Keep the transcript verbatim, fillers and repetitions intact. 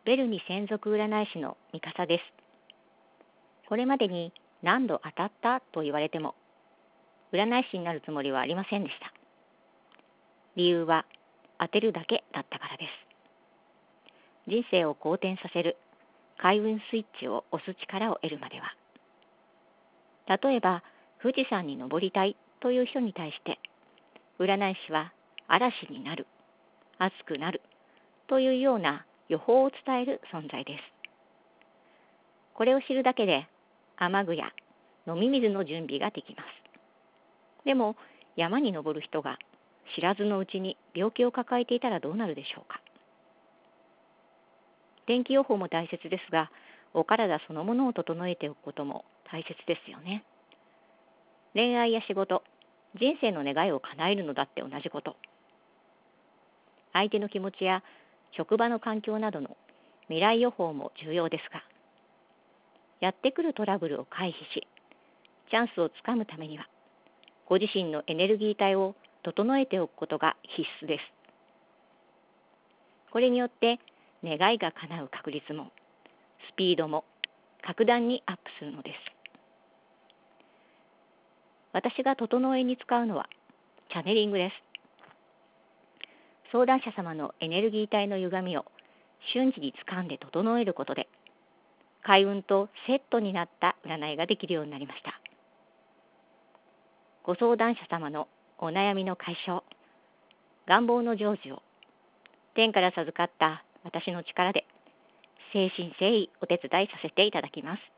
ベルニ専属占い師のミカサです。これまでに何度当たったと言われても、占い師になるつもりはありませんでした。理由は当てるだけだったからです。人生を好転させる開運スイッチを押す力を得るまでは。例えば、富士山に登りたいという人に対して、占い師は嵐になる、暑くなるというような予報を伝える存在です。これを知るだけで、雨具や飲み水の準備ができます。でも、山に登る人が知らずのうちに病気を抱えていたらどうなるでしょうか。天気予報も大切ですが、お体そのものを整えておくことも大切ですよね。恋愛や仕事、人生の願いを叶えるのだって同じこと。相手の気持ちや職場の環境などの未来予報も重要ですが、やってくるトラブルを回避し、チャンスをつかむためには、ご自身のエネルギー体を整えておくことが必須です。これによって願いが叶う確率もスピードも格段にアップするのです。私が整えに使うのはチャネリングです。相談者様のエネルギー体の歪みを瞬時に掴んで整えることで、開運とセットになった占いができるようになりました。ご相談者様のお悩みの解消、願望の成就を天から授かった私の力で誠心誠意お手伝いさせていただきます。